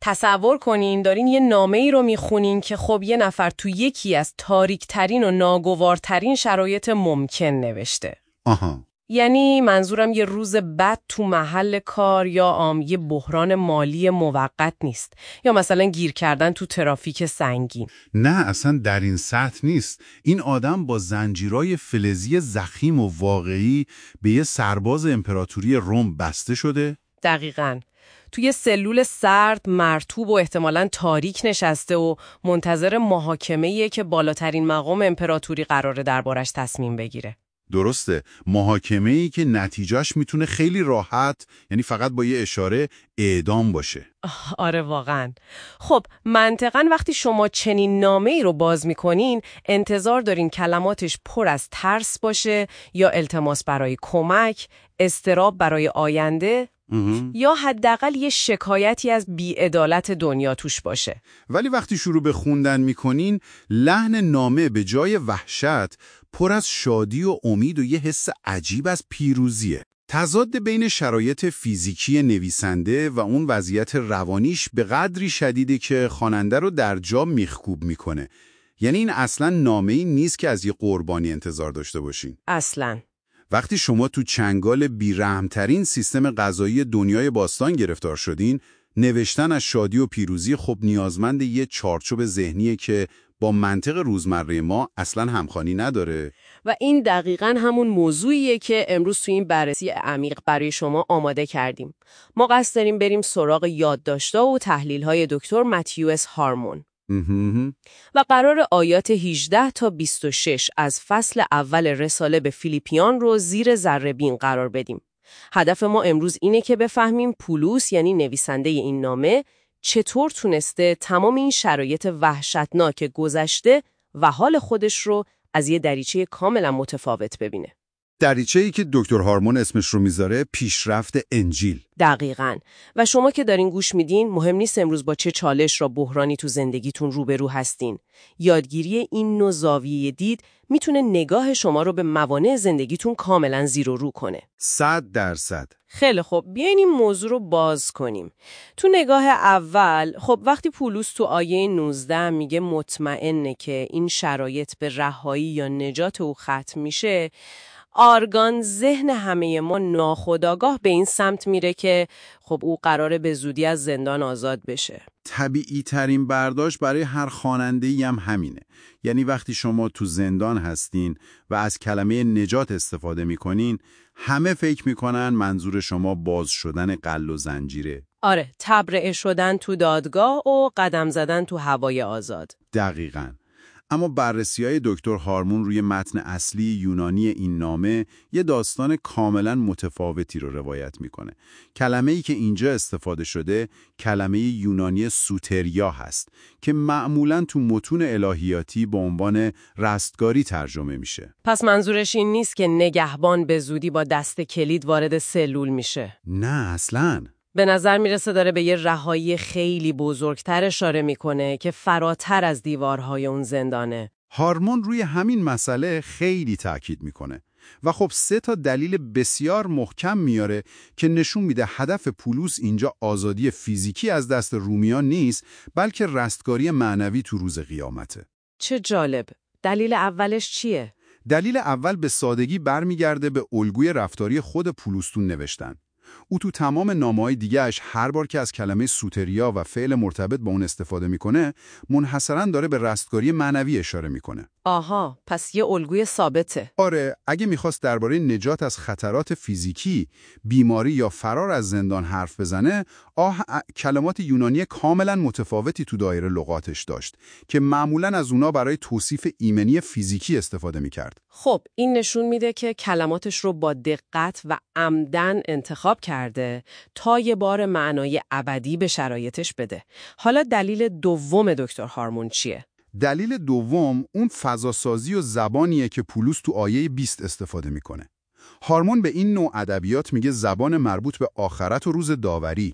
تصور کنین دارین یه نامه‌ای رو میخونین که خب یه نفر تو یکی از تاریک‌ترین و ناگوارترین شرایط ممکن نوشته. آها. یعنی منظورم یه روز بد تو محل کار یا یه بحران مالی موقت نیست، یا مثلا گیر کردن تو ترافیک سنگین. نه اصلا در این سطح نیست. این آدم با زنجیرای فلزی ضخیم و واقعی به یه سرباز امپراتوری روم بسته شده. دقیقاً. توی سلول سرد، مرطوب و احتمالاً تاریک نشسته و منتظر محاکمه‌ایه که بالاترین مقام امپراتوری قراره دربارش تصمیم بگیره. درسته، محاکمه‌ای که نتیجهش میتونه خیلی راحت، یعنی فقط با یه اشاره، اعدام باشه. آره واقعاً. خب منطقاً وقتی شما چنین نامه‌ای رو باز می‌کنین، انتظار دارین کلماتش پر از ترس باشه یا التماس برای کمک، اضطراب برای آینده، یا حداقل یه شکایتی از بی‌عدالت دنیا توش باشه. ولی وقتی شروع به خوندن میکنین، لحن نامه به جای وحشت پر از شادی و امید و یه حس عجیب از پیروزیه. تضاد بین شرایط فیزیکی نویسنده و اون وضعیت روانیش به قدری شدیده که خواننده رو در جا میخکوب میکنه. یعنی این اصلاً نامه‌ای نیست که از یه قربانی انتظار داشته باشین. اصلاً. وقتی شما تو چنگال بی‌رحم‌ترین سیستم قضایی دنیای باستان گرفتار شدین، نوشتن از شادی و پیروزی خب نیازمند یه چارچوب ذهنیه که با منطق روزمره ما اصلاً همخوانی نداره. و این دقیقاً همون موضوعیه که امروز تو این بررسی عمیق برای شما آماده کردیم. ما قصد داریم بریم سراغ یادداشت‌ها و تحلیل‌های دکتر متیو اس هارمون. و قرار آیات 18 تا 26 از فصل اول رساله به فیلیپیان رو زیر ذره‌بین قرار بدیم. هدف ما امروز اینه که بفهمیم پولس، یعنی نویسنده این نامه، چطور تونسته تمام این شرایط وحشتناک گذشته و حال خودش رو از یه دریچه کاملا متفاوت ببینه. دریچه‌ای که دکتر هارمون اسمش رو میذاره پیشرفت انجیل. دقیقاً. و شما که دارین گوش میدین، مهم نیست امروز با چه چالش را بحرانی تو زندگیتون روبرو هستین. یادگیری این نوع زاویه دید میتونه نگاه شما رو به موانع زندگیتون کاملا زیر و رو کنه. 100%. خیلی خب، بیاین این موضوع رو باز کنیم. تو نگاه اول، خب وقتی پولس تو آیه 19 میگه مطمئنه که این شرایط به رهایی یا نجات او ختم میشه، آرگان ذهن همه ما ناخودآگاه به این سمت میره که خب او قراره به زودی از زندان آزاد بشه. طبیعی ترین برداشت برای هر خواننده‌ای هم همینه. یعنی وقتی شما تو زندان هستین و از کلمه نجات استفاده میکنین، همه فکر میکنن منظور شما باز شدن غل و زنجیره. آره، تبرئه شدن تو دادگاه و قدم زدن تو هوای آزاد. دقیقاً. اما بررسی‌های دکتر هارمون روی متن اصلی یونانی این نامه یه داستان کاملاً متفاوتی رو روایت میکنه. کلمه‌ای که اینجا استفاده شده کلمه یونانی سوتریا هست که معمولاً تو متون الهیاتی به عنوان رستگاری ترجمه میشه. پس منظورش این نیست که نگهبان به زودی با دست کلید وارد سلول میشه. نه اصلاً. به نظر میرسه داره به یه رهایی خیلی بزرگتر اشاره میکنه که فراتر از دیوارهای اون زندانه. هارمون روی همین مسئله خیلی تاکید میکنه و خب 3 دلیل بسیار محکم میاره که نشون میده هدف پولس اینجا آزادی فیزیکی از دست رومیان نیست، بلکه رستگاری معنوی تو روز قیامته. چه جالب. دلیل اولش چیه؟ دلیل اول به سادگی برمیگرده به الگوی رفتاری خود پولستون نوشتن. او تو تمام نامه‌های دیگه‌اش هر بار که از کلمه سوتریا و فعل مرتبط با اون استفاده میکنه، منحصراً داره به رستگاری معنوی اشاره میکنه. آها، پس یه الگوی ثابته. آره، اگه میخواست درباره نجات از خطرات فیزیکی، بیماری یا فرار از زندان حرف بزنه، کلمات یونانی کاملا متفاوتی تو دایره لغاتش داشت که معمولا از اونا برای توصیف ایمنی فیزیکی استفاده میکرد. خب، این نشون میده که کلماتش رو با دقت و عمدن انتخاب کرده تا یه بار معنای ابدی به شرایطش بده. حالا دلیل دوم دکتر هارمون چیه؟ دلیل دوم اون فضاسازی و زبانیه که پولس تو آیه 20 استفاده میکنه. هارمون به این نوع ادبیات میگه زبان مربوط به آخرت و روز داوری.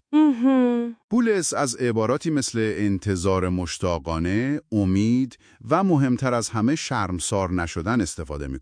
پولس از عباراتی مثل انتظار مشتاقانه، امید و مهمتر از همه شرمسار نشدن استفاده میکنه.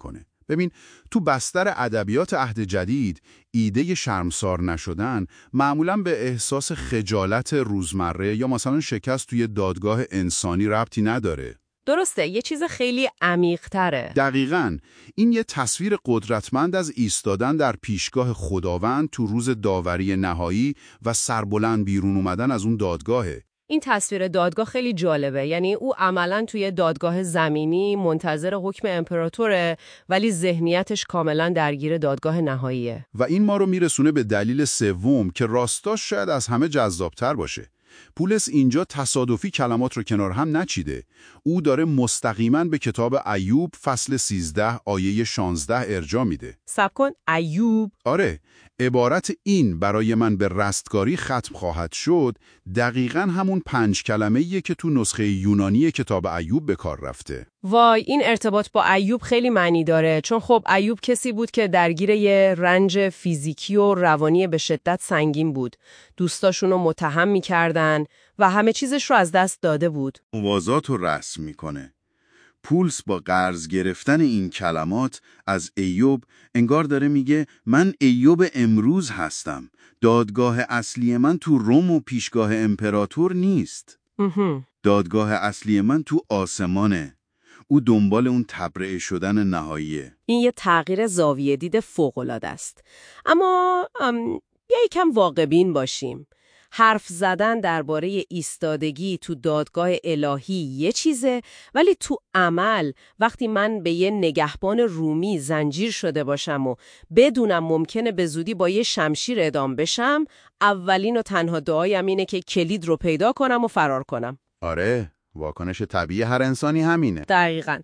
ببین، تو بستر ادبیات عهد جدید ایده شرمسار نشدن معمولاً به احساس خجالت روزمره یا مثلا شکست توی دادگاه انسانی ربطی نداره. درسته، یه چیز خیلی عمیق‌تره. دقیقاً، این یه تصویر قدرتمند از ایستادن در پیشگاه خداوند تو روز داوری نهایی و سربلند بیرون اومدن از اون دادگاهه. این تصویر دادگاه خیلی جالبه، یعنی او عملاً توی دادگاه زمینی منتظر حکم امپراتوره ولی ذهنیتش کاملاً درگیر دادگاه نهاییه. و این ما رو میرسونه به دلیل سوم که راستاش شاید از همه جذابتر باشه. پولس اینجا تصادفی کلمات رو کنار هم نچیده. او داره مستقیماً به کتاب ایوب فصل 13 آیه 16 ارجاع میده. صبر کن، ایوب؟ آره، عبارت این برای من به رستگاری ختم خواهد شد دقیقاً همون 5 کلمه‌ایه که تو نسخه یونانی کتاب ایوب به کار رفته. وای، این ارتباط با ایوب خیلی معنی داره، چون خب ایوب کسی بود که درگیر یه رنج فیزیکی و روانی به شدت سنگین بود. دوستاشون رو متهم می‌کردن و همه چیزش رو از دست داده بود. موازات رو رسم میکنه. پولس با قرض گرفتن این کلمات از ایوب انگار داره میگه من ایوب امروز هستم. دادگاه اصلی من تو روم و پیشگاه امپراتور نیست. دادگاه اصلی من تو آسمانه. او دنبال اون تبرئه شدن نهاییه. این یه تغییر زاویه دید فوق‌العاده است. اما یکم واقع‌بین باشیم. حرف زدن درباره ایستادگی تو دادگاه الهی یه چیزه، ولی تو عمل وقتی من به یه نگهبان رومی زنجیر شده باشم و بدونم ممکنه به زودی با یه شمشیر اعدام بشم، اولین و تنها دعایم اینه که کلید رو پیدا کنم و فرار کنم. آره، واکنش طبیعی هر انسانی همینه. دقیقاً.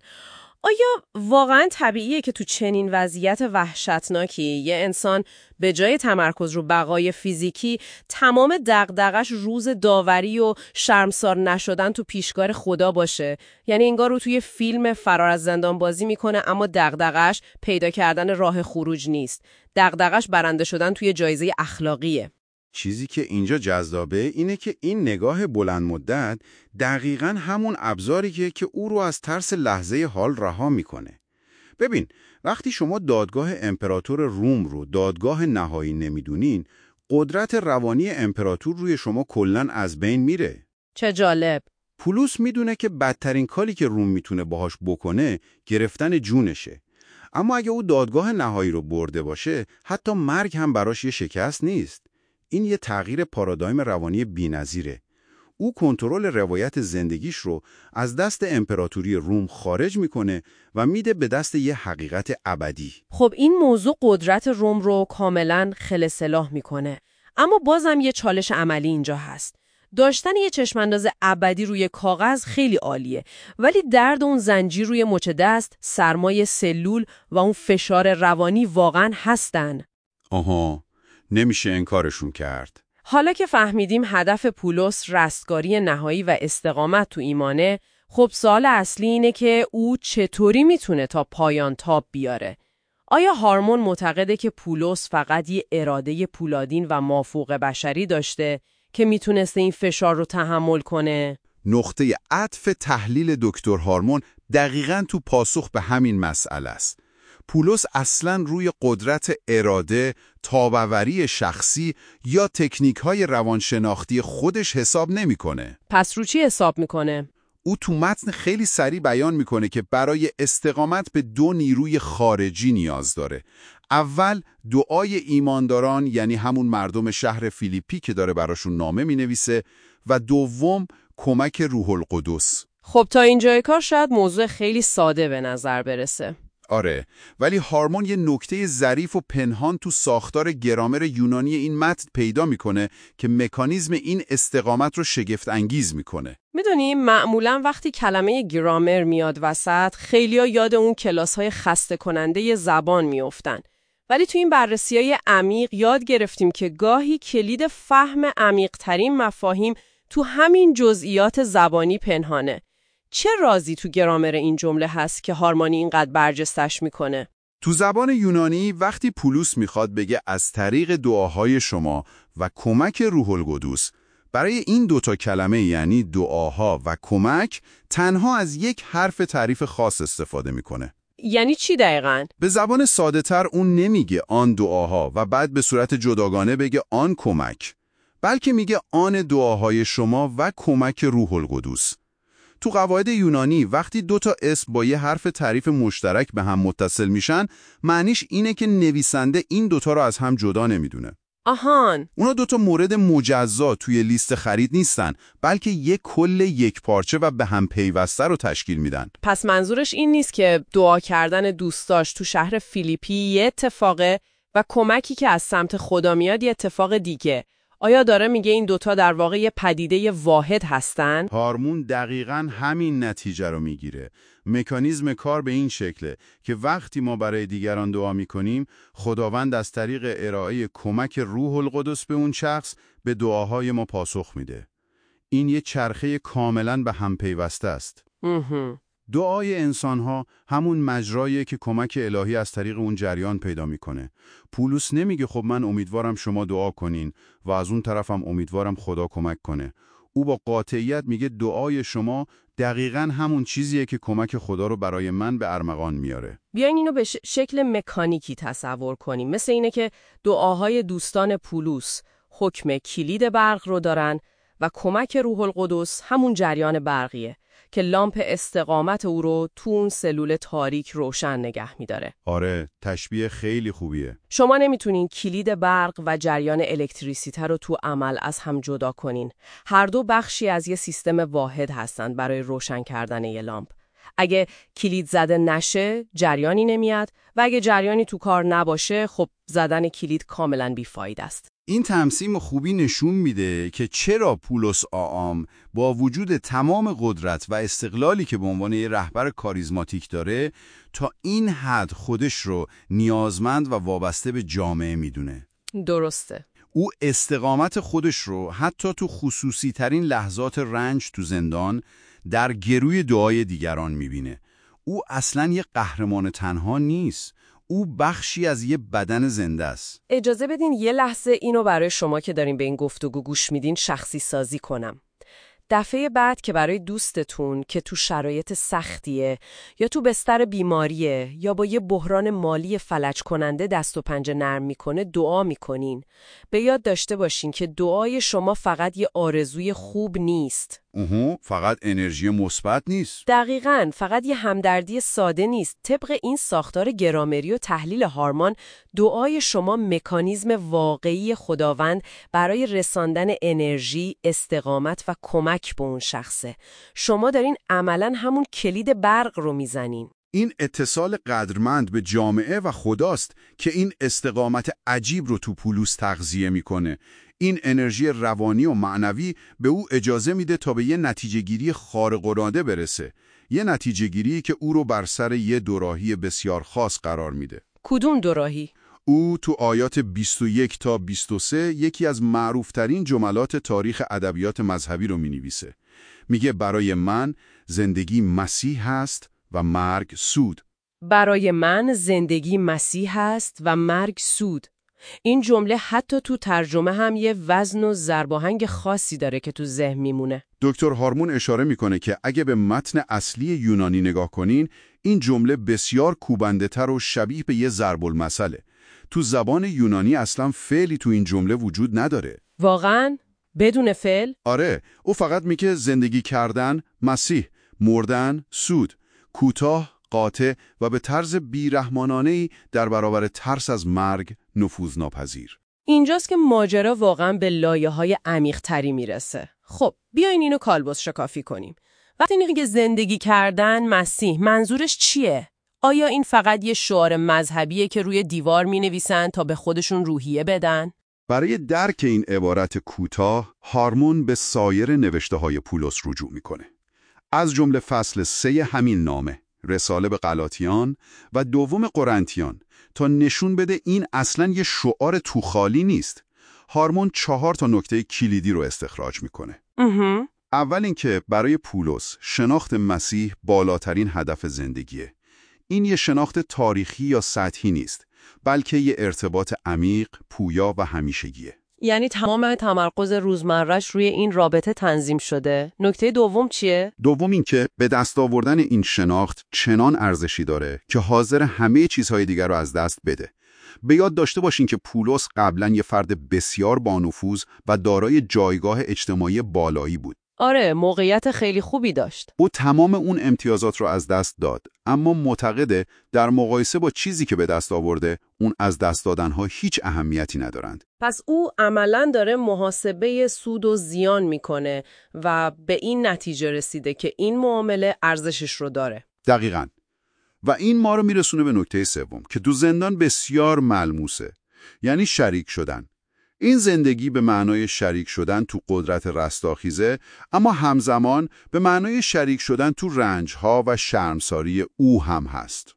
آیا واقعاً طبیعیه که تو چنین وضعیت وحشتناکی یه انسان به جای تمرکز رو بقای فیزیکی تمام دغدغش روز داوری و شرمسار نشدن تو پیشگاه خدا باشه؟ یعنی انگار رو توی فیلم فرار از زندان بازی میکنه اما دغدغش پیدا کردن راه خروج نیست. دغدغش برنده شدن توی جایزه اخلاقیه. چیزی که اینجا جذابه اینه که این نگاه بلند مدت دقیقاً همون ابزاریه که او رو از ترس لحظه حال رها میکنه. ببین، وقتی شما دادگاه امپراتور روم رو دادگاه نهایی نمیدونین، قدرت روانی امپراتور روی شما کلاً از بین میره. چه جالب. پولس میدونه که بدترین کاری که روم میتونه باهاش بکنه گرفتن جونشه. اما اگه او دادگاه نهایی رو برده باشه، حتی مرگ هم براش یه شکست نیست. این یه تغییر پارادایم روانی بی‌نظیره. او کنترل روایت زندگیش رو از دست امپراتوری روم خارج میکنه و میده به دست یه حقیقت ابدی. خب این موضوع قدرت روم رو کاملاً خلسلاح میکنه. اما بازم یه چالش عملی اینجا هست. داشتن یه چشمانداز ابدی روی کاغذ خیلی عالیه، ولی درد اون زنجیر روی مچ دست، سرمای سلول و اون فشار روانی واقعاً هستن. آها، نمیشه انکارشون کرد. حالا که فهمیدیم هدف پولس رستگاری نهایی و استقامت تو ایمانه، خب سوال اصلی اینه که او چطوری میتونه تا پایان تاب بیاره؟ آیا هارمون معتقده که پولس فقط یه اراده پولادین و مافوق بشری داشته که میتونسته این فشار رو تحمل کنه؟ نقطه عطف تحلیل دکتر هارمون دقیقاً تو پاسخ به همین مسئله است. پولس اصلاً روی قدرت اراده، تاباوری شخصی یا تکنیک‌های روانشناختی خودش حساب نمی‌کنه. پس رو چی حساب میکنه؟ او تو متن خیلی سریع بیان میکنه که برای استقامت به 2 نیروی خارجی نیاز داره. اول دعای ایمانداران، یعنی همون مردم شهر فیلیپی که داره براشون نامه مینویسه، و دوم کمک روح القدس. خب تا اینجای کار شاید موضوع خیلی ساده به نظر برسه. آره، ولی هارمون یه نکته ظریف و پنهان تو ساختار گرامر یونانی این متن پیدا میکنه که مکانیزم این استقامت رو شگفت انگیز میکنه. میدونی معمولا وقتی کلمه گرامر میاد وسط، خیلیا یاد اون کلاس‌های خسته کننده زبان میافتن. ولی تو این بررسی‌های عمیق یاد گرفتیم که گاهی کلید فهم عمیق‌ترین مفاهیم تو همین جزئیات زبانی پنهانه. چه رازی تو گرامر این جمله هست که هارمونی اینقدر برجستش میکنه؟ تو زبان یونانی وقتی پولس میخواد بگه از طریق دعاهای شما و کمک روح القدس، برای این 2 کلمه یعنی دعاها و کمک تنها از یک حرف تعریف خاص استفاده میکنه. یعنی چی دقیقاً؟ به زبان ساده تر اون نمیگه آن دعاها و بعد به صورت جداگانه بگه آن کمک، بلکه میگه آن دعاهای شما و کمک روح القدس. تو قواعد یونانی وقتی دو تا اسم با یه حرف تعریف مشترک به هم متصل میشن، معنیش اینه که نویسنده این دوتا رو از هم جدا نمیدونه. آهان. اونا دوتا مورد مجزا توی لیست خرید نیستن، بلکه یک کل یک پارچه و به هم پیوسته رو تشکیل میدن. پس منظورش این نیست که دعا کردن دوستاش تو شهر فیلیپی یه اتفاقه و کمکی که از سمت خدا میاد یه اتفاق دیگه. آیا داره میگه این دوتا در واقع یه پدیده واحد هستن؟ هارمون دقیقاً همین نتیجه رو میگیره. مکانیزم کار به این شکله که وقتی ما برای دیگران دعا میکنیم، خداوند از طریق ارائه کمک روح القدس به اون شخص به دعاهای ما پاسخ میده. این یه چرخه کاملاً به هم پیوسته است. دعای انسانها همون مجراییه که کمک الهی از طریق اون جریان پیدا میکنه. پولس نمیگه خب من امیدوارم شما دعا کنین و از اون طرفم امیدوارم خدا کمک کنه. او با قاطعیت میگه دعای شما دقیقاً همون چیزیه که کمک خدا رو برای من به ارمغان میاره. بیاین اینو به شکل مکانیکی تصور کنیم. مثل اینه که دعاهای دوستان پولس حکم کلید برق رو دارن و کمک روح القدس همون جریان برقیه که لامپ استقامت او رو تو اون سلول تاریک روشن نگه می‌داره. آره، تشبیه خیلی خوبیه. شما نمیتونین کلید برق و جریان الکتریسیته رو تو عمل از هم جدا کنین. هر دو بخشی از یه سیستم واحد هستن برای روشن کردن یه لامپ. اگه کلید زده نشه، جریانی نمیاد و اگه جریانی تو کار نباشه، خب زدن کلید کاملاً بیفاید است. این تمثیل خوبی نشون میده که چرا پولس آعام با وجود تمام قدرت و استقلالی که به عنوان یه رهبر کاریزماتیک داره، تا این حد خودش رو نیازمند و وابسته به جامعه میدونه. درسته. او استقامت خودش رو حتی تو خصوصی ترین لحظات رنج تو زندان در گروی دعای دیگران میبینه. او اصلاً یه قهرمان تنها نیست. او بخشی از یه بدن زنده است. اجازه بدین یه لحظه اینو برای شما که دارین به این گفتگو گوش میدین شخصی سازی کنم. دفعه بعد که برای دوستتون که تو شرایط سختیه یا تو بستر بیماریه یا با یه بحران مالی فلج کننده دست و پنجه نرم میکنه دعا میکنین، به یاد داشته باشین که دعای شما فقط یه آرزوی خوب نیست. فقط انرژی مثبت نیست. دقیقاً، فقط یه همدردی ساده نیست. طبق این ساختار گرامری و تحلیل هارمان، دعای شما مکانیزم واقعی خداوند برای رساندن انرژی، استقامت و کمک به اون شخصه. شما دارین عملاً همون کلید برق رو میزنین. این اتصال قدرمند به جامعه و خداست که این استقامت عجیب رو تو پولس تغذیه میکنه. این انرژی روانی و معنوی به او اجازه میده تا به یه نتیجه‌گیری خارق‌العاده برسه. یه نتیجه‌گیری که او رو بر سر یه دوراهی بسیار خاص قرار میده. کدوم دوراهی؟ او تو آیات 21 تا 23 یکی از معروفترین جملات تاریخ ادبیات مذهبی رو مینویسه. میگه برای من زندگی مسیح هست و مرگ سود. برای من زندگی مسیح هست و مرگ سود. این جمله حتی تو ترجمه هم یه وزن و ضرباهنگ خاصی داره که تو ذهن میمونه. دکتر هارمون اشاره میکنه که اگه به متن اصلی یونانی نگاه کنین، این جمله بسیار کوبنده تر و شبیه به یه ضرب المثله. تو زبان یونانی اصلا فعلی تو این جمله وجود نداره. واقعاً؟ بدون فعل؟ آره، او فقط میگه زندگی کردن مسیح، مردن سود، کوتاه، قاطع و به طرز بی‌رحمانه‌ای در برابر ترس از مرگ نفوذناپذیر. اینجاست که ماجرا واقعاً به لایه‌های عمیق‌تری میرسه. خب، بیاین اینو کالبد شکافی کنیم. وقتی میگه زندگی کردن مسیح، منظورش چیه؟ آیا این فقط یه شعار مذهبیه که روی دیوار مینویسن تا به خودشون روحیه بدن؟ برای درک این عبارت کوتاه، هارمون به سایر نوشته‌های پولس رجوع میکنه. از جمله فصل 3 همین نامه، رساله به غلاطیان و دوم قرنتیان، تا نشون بده این اصلاً یه شعار توخالی نیست. هارمون 4 تا نکته کلیدی رو استخراج میکنه. اول اینکه برای پولس شناخت مسیح بالاترین هدف زندگیه. این یه شناخت تاریخی یا سطحی نیست، بلکه یه ارتباط عمیق، پویا و همیشگیه. یعنی تمام تمرکز روزمره‌اش روی این رابطه تنظیم شده. نکته دوم چیه؟ دوم این که به دست آوردن این شناخت چنان ارزشی داره که حاضر همه چیزهای دیگر رو از دست بده. به یاد داشته باشین که پولس قبلا یه فرد بسیار بانفوذ و دارای جایگاه اجتماعی بالایی بود. آره، موقعیت خیلی خوبی داشت. او تمام اون امتیازات رو از دست داد، اما معتقده در مقایسه با چیزی که به دست آورده، اون از دست دادنها هیچ اهمیتی ندارند. پس او عملاً داره محاسبه سود و زیان میکنه و به این نتیجه رسیده که این معامله ارزشش رو داره. دقیقاً. و این ما رو میرسونه به نکته سوم که تو زندان بسیار ملموسه. یعنی شریک شدن. این زندگی به معنای شریک شدن تو قدرت رستاخیزه، اما همزمان به معنای شریک شدن تو رنجها و شرمساری او هم هست.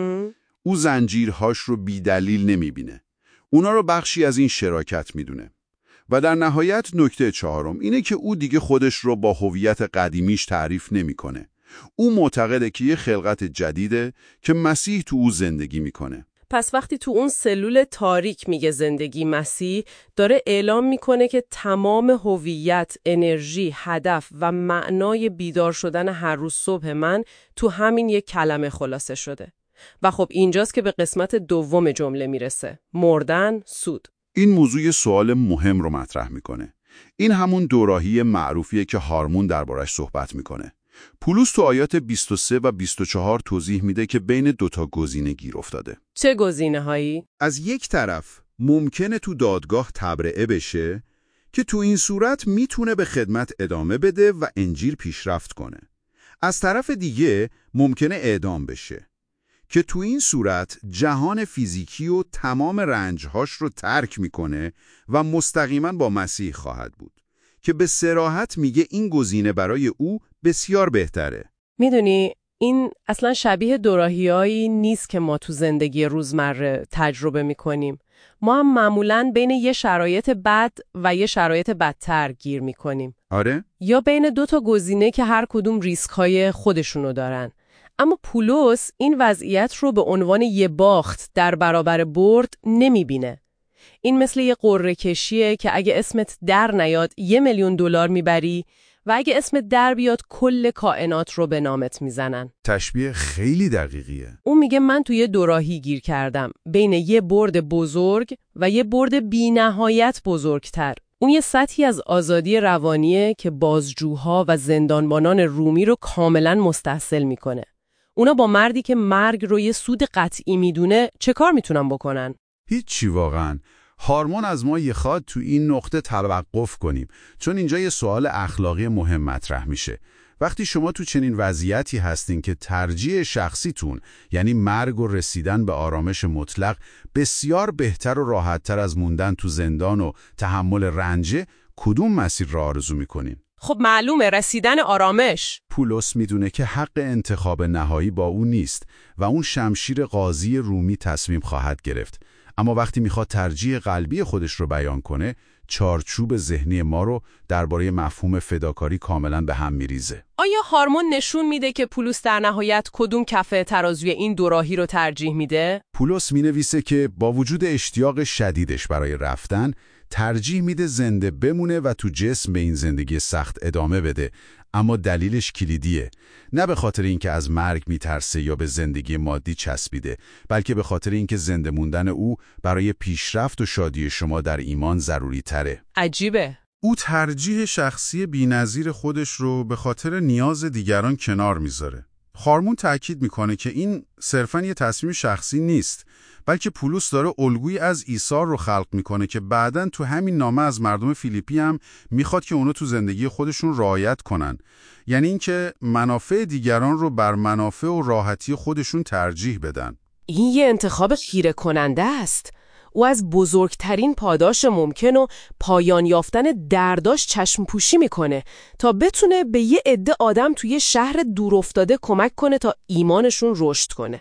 او زنجیرهاش رو بی دلیل نمیبینه. اونا رو بخشی از این شراکت میدونه. و در نهایت نکته چهارم اینه که او دیگه خودش رو با هویت قدیمیش تعریف نمیکنه. او معتقده که یه خلقت جدیده که مسیح تو او زندگی میکنه. پس وقتی تو اون سلول تاریک میگه زندگی مسیح، داره اعلام میکنه که تمام هویت، انرژی، هدف و معنای بیدار شدن هر روز صبح من تو همین یک کلمه خلاصه شده. و خب اینجاست که به قسمت دوم جمله میرسه. مردن، سود. این موضوع سوال مهم رو مطرح میکنه. این همون دوراهی معروفیه که هارمون دربارش صحبت میکنه. پولس تو آیات 23 و 24 توضیح میده که بین دوتا گزینه گیر افتاده. چه گزینه هایی؟ از یک طرف ممکنه تو دادگاه تبرئه بشه که تو این صورت میتونه به خدمت ادامه بده و انجیل پیشرفت کنه. از طرف دیگه ممکنه اعدام بشه که تو این صورت جهان فیزیکی و تمام رنجهاش رو ترک میکنه و مستقیما با مسیح خواهد بود که به صراحت میگه این گزینه برای او بسیار بهتره. میدونی این اصلا شبیه دوراهیایی نیست که ما تو زندگی روزمره تجربه میکنیم. ما هم معمولاً بین یه شرایط بد و یه شرایط بدتر گیر میکنیم. آره؟ یا بین دو تا گزینه که هر کدوم ریسک‌های خودشونو دارن. اما پولس این وضعیت رو به عنوان یه باخت در برابر برد نمیبینه. این مثل یه قرعه کشیه که اگه اسمت در نیاد $1,000,000 میبری و اگه اسمت در بیاد کل کائنات رو به نامت میزنن. تشبیه خیلی دقیقیه. اون میگه من توی دوراهی گیر کردم بین یه برد بزرگ و یه برد بی نهایت بزرگتر. اون یه سطحی از آزادی روانیه که بازجوها و زندانبانان رومی رو کاملا مستحصل میکنه. اونا با مردی که مرگ رو یه سود قطعی میدونه چه کار میتونن بکنن؟ هیچی واقعاً. هارمون از ما یه خواد تو این نقطه توقف کنیم، چون اینجا یه سوال اخلاقی مهم مطرح میشه. وقتی شما تو چنین وضعیتی هستین که ترجیح شخصیتون، یعنی مرگ و رسیدن به آرامش مطلق، بسیار بهتر و راحتتر از موندن تو زندان و تحمل رنجه، کدوم مسیر را آرزو میکنین؟ خب معلومه رسیدن آرامش. پولس میدونه که حق انتخاب نهایی با اون نیست و اون شمشیر قاضی رومی تصمیم خواهد گرفت. اما وقتی میخواد ترجیح قلبی خودش رو بیان کنه، چارچوب ذهنی ما رو درباره مفهوم فداکاری کاملا به هم میریزه. آیا هارمون نشون میده که پولس در نهایت کدوم کفه ترازوی این دوراهی رو ترجیح میده؟ پولس مینویسه که با وجود اشتیاق شدیدش برای رفتن، ترجیح میده زنده بمونه و تو جسم به این زندگی سخت ادامه بده، اما دلیلش کلیدیه. نه به خاطر اینکه از مرگ میترسه یا به زندگی مادی چسبیده، بلکه به خاطر اینکه زنده موندن او برای پیشرفت و شادی شما در ایمان ضروری تره. عجیبه. او ترجیح شخصی بی‌نظیر خودش رو به خاطر نیاز دیگران کنار میذاره. هارمون تأکید میکنه که این صرفاً یه تصمیم شخصی نیست، بلکه پولس داره الگویی از عیسی رو خلق میکنه که بعداً تو همین نامه از مردم فیلیپی هم میخواد که اونا تو زندگی خودشون رعایت کنن. یعنی اینکه منافع دیگران رو بر منافع و راحتی خودشون ترجیح بدن. این یه انتخاب خیره کننده است. او از بزرگترین پاداش ممکن و پایان یافتن درداش چشم پوشی میکنه تا بتونه به یه عده آدم توی شهر دورافتاده کمک کنه تا ایمانشون رشد کنه.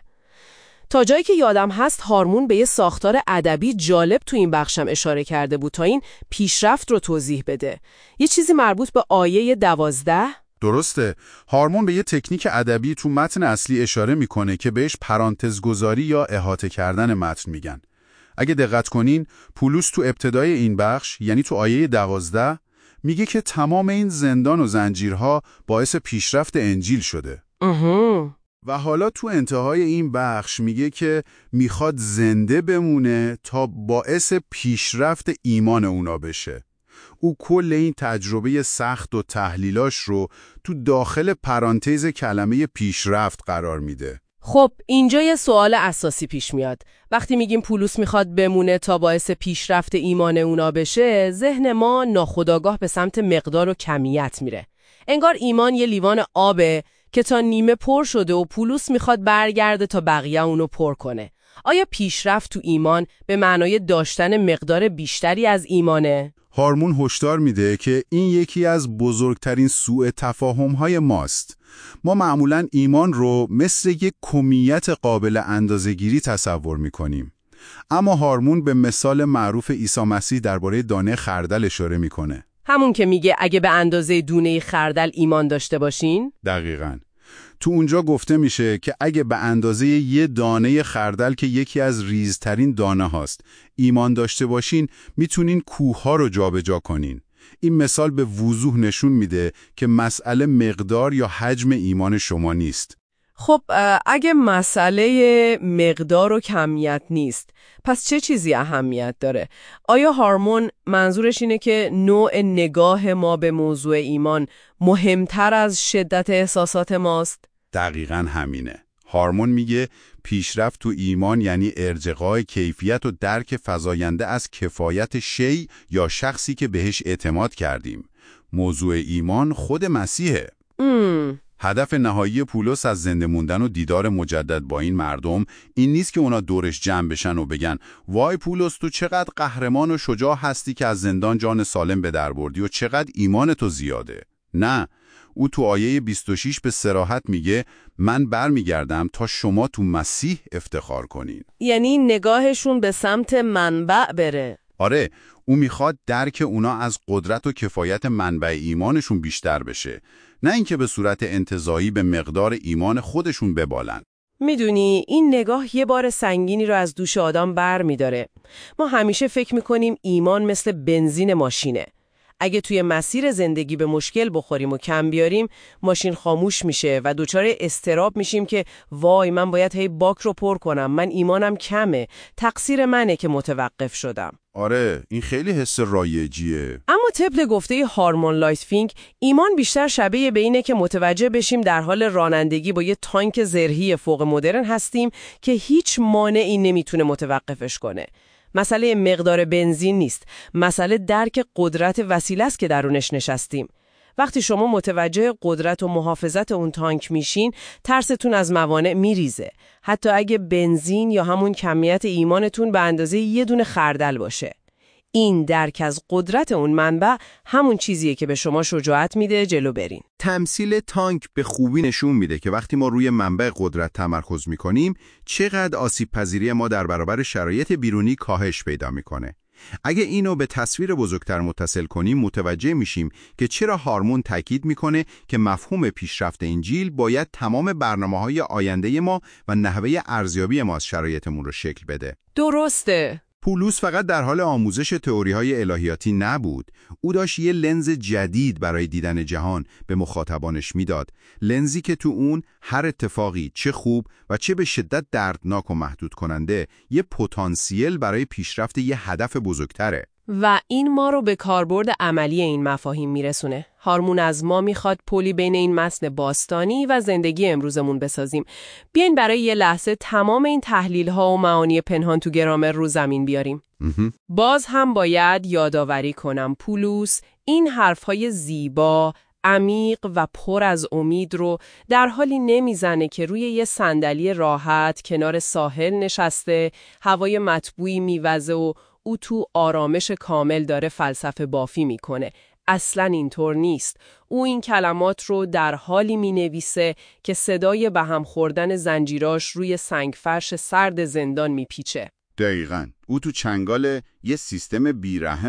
تا جایی که یادم هست هارمون به یه ساختار ادبی جالب تو این بخشم اشاره کرده بود تا این پیشرفت رو توضیح بده. یه چیزی مربوط به آیه 12. درسته. هارمون به یه تکنیک ادبی تو متن اصلی اشاره میکنه که بهش پرانتز گذاری یا احاطه کردن متن میگن. اگه دقت کنین، پولس تو ابتدای این بخش، یعنی تو آیه 12، میگه که تمام این زندان و زنجیرها باعث پیشرفت انجیل شده. و حالا تو انتهای این بخش میگه که میخواد زنده بمونه تا باعث پیشرفت ایمان اونا بشه. او کل این تجربه سخت و تحلیلاش رو تو داخل پرانتز کلمه پیشرفت قرار میده. خب اینجا یه سوال اساسی پیش میاد. وقتی میگیم پولس میخواد بمونه تا باعث پیشرفت ایمان اونا بشه، ذهن ما ناخودآگاه به سمت مقدار و کمیت میره. انگار ایمان یه لیوان آبه که تا نیمه پر شده و پولس میخواد برگرده تا بقیه اونو پر کنه. آیا پیشرفت تو ایمان به معنای داشتن مقدار بیشتری از ایمانه؟ هارمون هشدار میده که این یکی از بزرگترین سوء تفاهم‌های ماست. ما معمولاً ایمان رو مثل یک کمیت قابل اندازه‌گیری تصور می‌کنیم. اما هارمون به مثال معروف عیسی مسیح درباره دانه خردل اشاره می‌کنه. همون که میگه اگه به اندازه دونه خردل ایمان داشته باشین؟ دقیقاً. تو اونجا گفته میشه که اگه به اندازه یه دانه خردل که یکی از ریزترین دانه هاست ایمان داشته باشین، میتونین کوه‌ها رو جابجا کنین. این مثال به وضوح نشون میده که مسئله مقدار یا حجم ایمان شما نیست. خب اگه مسئله مقدار و کمیت نیست، پس چه چیزی اهمیت داره؟ آیا هارمون منظورش اینه که نوع نگاه ما به موضوع ایمان مهمتر از شدت احساسات ماست؟ دقیقاً همینه. هارمون میگه پیشرفت تو ایمان یعنی ارتقای کیفیت و درک فزاینده از کفایت شی یا شخصی که بهش اعتماد کردیم. موضوع ایمان خود مسیحه. هدف نهایی پولس از زنده موندن و دیدار مجدد با این مردم این نیست که اونا دورش جمع بشن و بگن وای پولس تو چقدر قهرمان و شجاع هستی که از زندان جان سالم به در بردی و چقدر ایمان تو زیاده. نه، او تو آیه 26 به صراحت میگه من برمیگردم تا شما تو مسیح افتخار کنین. یعنی نگاهشون به سمت منبع بره. آره، او میخواد درک اونا از قدرت و کفایت منبع ایمانشون بیشتر بشه، نه اینکه به صورت انتزاعی به مقدار ایمان خودشون ببالن. میدونی این نگاه یه بار سنگینی رو از دوش آدم بر میداره. ما همیشه فکر میکنیم ایمان مثل بنزین ماشینه. اگه توی مسیر زندگی به مشکل بخوریم و کم بیاریم، ماشین خاموش میشه و دچار اضطراب میشیم که وای من باید هی باک رو پر کنم، من ایمانم کمه، تقصیر منه که متوقف شدم. آره، این خیلی حس رایجیه. اما طبق گفته هارمون لایتفینگ، ایمان بیشتر شبیه به اینه که متوجه بشیم در حال رانندگی با یه تانک زرهی فوق مدرن هستیم که هیچ مانعی نمیتونه متوقفش کنه. مسئله مقدار بنزین نیست، مسئله درک قدرت وسیله است که درونش نشستیم. وقتی شما متوجه قدرت و محافظت اون تانک میشین، ترستون از موانع میریزه، حتی اگه بنزین یا همون کمیت ایمانتون به اندازه یه دونه خردل باشه. این درک از قدرت اون منبع همون چیزیه که به شما شجاعت میده جلو برین. تمثیل تانک به خوبی نشون میده که وقتی ما روی منبع قدرت تمرکز میکنیم چقدر آسیب پذیری ما در برابر شرایط بیرونی کاهش پیدا میکنه. اگه اینو به تصویر بزرگتر متصل کنیم متوجه میشیم که چرا هارمون تاکید میکنه که مفهوم پیشرفت انجیل باید تمام برنامه‌های آینده ما و نحوه ارزیابی ما از شرایطمون رو شکل بده. درسته. پولس فقط در حال آموزش تئوری‌های الهیاتی نبود. او داشت یه لنز جدید برای دیدن جهان به مخاطبانش میداد. لنزی که تو اون هر اتفاقی چه خوب و چه به شدت دردناک و محدود کننده یه پتانسیل برای پیشرفت یه هدف بزرگتره. و این ما رو به کاربرد عملی این مفاهیم میرسونه. هارمون از ما میخواد پلی بین این متن باستانی و زندگی امروزمون بسازیم. بیاین برای یه لحظه تمام این تحلیل‌ها و معانی پنهان تو گرامر رو زمین بیاریم. باز هم باید یادآوری کنم پولس این حرف‌های زیبا، عمیق و پر از امید رو در حالی نمیزنه که روی یه صندلی راحت کنار ساحل نشسته، هوای مطبوعی میوزه و او تو آرامش کامل داره فلسفه بافی میکنه. اصلاً اینطور نیست. او این کلمات رو در حالی مینویسه که صدای به هم خوردن زنجیراش روی سنگفرش سرد زندان میپیچه. دقیقاً. او تو چنگال یه سیستم بیرحمه.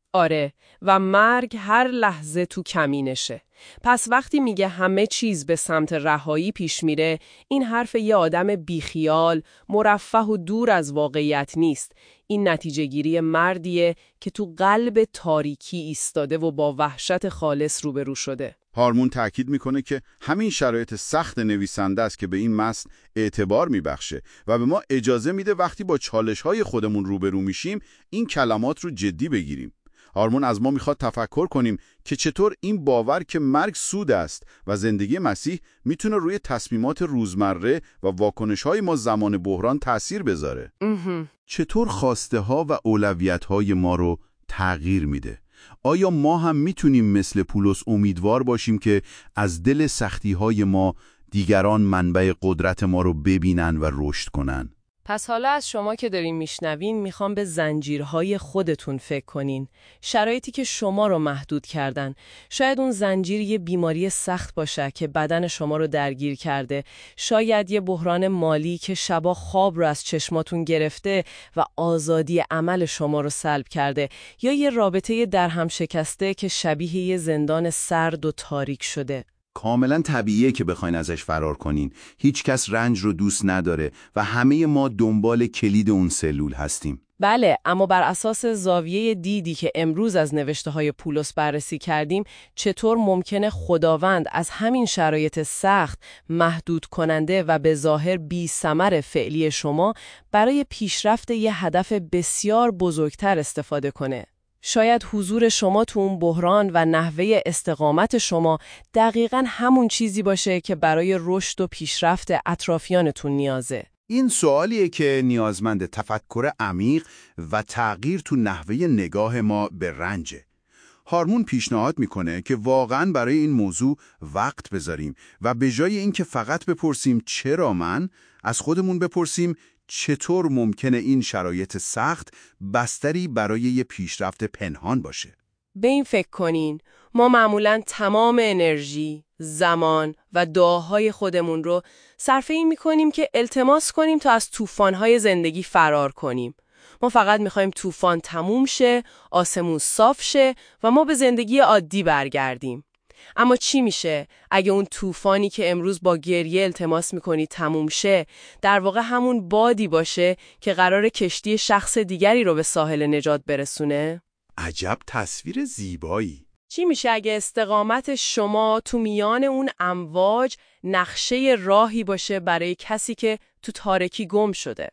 آره، و مرگ هر لحظه تو کمینشه. پس وقتی میگه همه چیز به سمت رهایی پیش میره، این حرف یه آدم بیخیال، مرفه و دور از واقعیت نیست. این نتیجه گیری مردیه که تو قلب تاریکی ایستاده و با وحشت خالص روبرو شده. هارمون تأکید میکنه که همین شرایط سخت نویسنده است که به این متن اعتبار میبخشه و به ما اجازه میده وقتی با چالش‌های خودمون روبرو میشیم این کلمات رو جدی بگیریم. هارمون از ما میخواد تفکر کنیم که چطور این باور که مرگ سود است و زندگی مسیح میتونه روی تصمیمات روزمره و واکنش‌های ما زمان بحران تأثیر بذاره. چطور خواسته ها و اولویت های ما رو تغییر میده؟ آیا ما هم میتونیم مثل پولس امیدوار باشیم که از دل سختی های ما دیگران منبع قدرت ما رو ببینن و رشد کنن؟ پس حالا از شما که دارین میشنوین میخوام به زنجیرهای خودتون فکر کنین. شرایطی که شما رو محدود کردن. شاید اون زنجیر یه بیماری سخت باشه که بدن شما رو درگیر کرده. شاید یه بحران مالی که شبا خواب رو از چشماتون گرفته و آزادی عمل شما رو سلب کرده. یا یه رابطه درهم شکسته که شبیه یه زندان سرد و تاریک شده. کاملا طبیعیه که بخواین ازش فرار کنین. هیچ کس رنج رو دوست نداره و همه ما دنبال کلید اون سلول هستیم. بله، اما بر اساس زاویه دیدی که امروز از نوشته‌های پولس بررسی کردیم، چطور ممکنه خداوند از همین شرایط سخت، محدود کننده و به ظاهر بی‌ثمر فعلی شما برای پیشرفت یه هدف بسیار بزرگتر استفاده کنه؟ شاید حضور شما تو اون بحران و نحوه استقامت شما دقیقاً همون چیزی باشه که برای رشد و پیشرفت اطرافیانتون نیازه. این سوالیه که نیازمند تفکر عمیق و تغییر تو نحوه نگاه ما به رنجه. هارمون پیشنهاد میکنه که واقعاً برای این موضوع وقت بذاریم و به جای اینکه فقط بپرسیم چرا من، از خودمون بپرسیم چطور ممکنه این شرایط سخت بستری برای یه پیشرفت پنهان باشه. به این فکر کنین، ما معمولاً تمام انرژی، زمان و دعاهای خودمون رو صرف این میکنیم که التماس کنیم تا از طوفان‌های زندگی فرار کنیم. ما فقط میخوایم طوفان تموم شه، آسمون صاف شه و ما به زندگی عادی برگردیم. اما چی میشه اگه اون طوفانی که امروز با گریه التماس میکنی تموم شه، در واقع همون بادی باشه که قرار کشتی شخص دیگری رو به ساحل نجات برسونه؟ عجب تصویر زیبایی. چی میشه اگه استقامت شما تو میان اون امواج نقشه راهی باشه برای کسی که تو تاریکی گم شده؟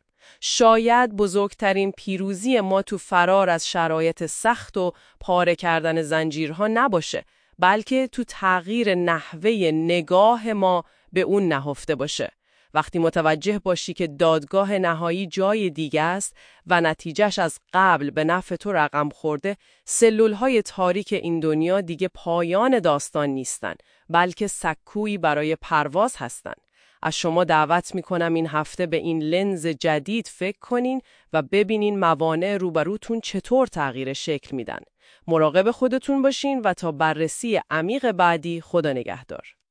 شاید بزرگترین پیروزی ما تو فرار از شرایط سخت و پاره کردن زنجیرها نباشه، بلکه تو تغییر نحوه نگاه ما به اون نهفته باشه. وقتی متوجه باشی که دادگاه نهایی جای دیگه است و نتیجهش از قبل به نفع تو رقم خورده، سلولهای تاریک این دنیا دیگه پایان داستان نیستن، بلکه سکویی برای پرواز هستن. از شما دعوت میکنم این هفته به این لنز جدید فکر کنین و ببینین موانع روبروتون چطور تغییر شکل میدن. مراقب خودتون باشین و تا بررسی عمیق بعدی خدا نگهدار.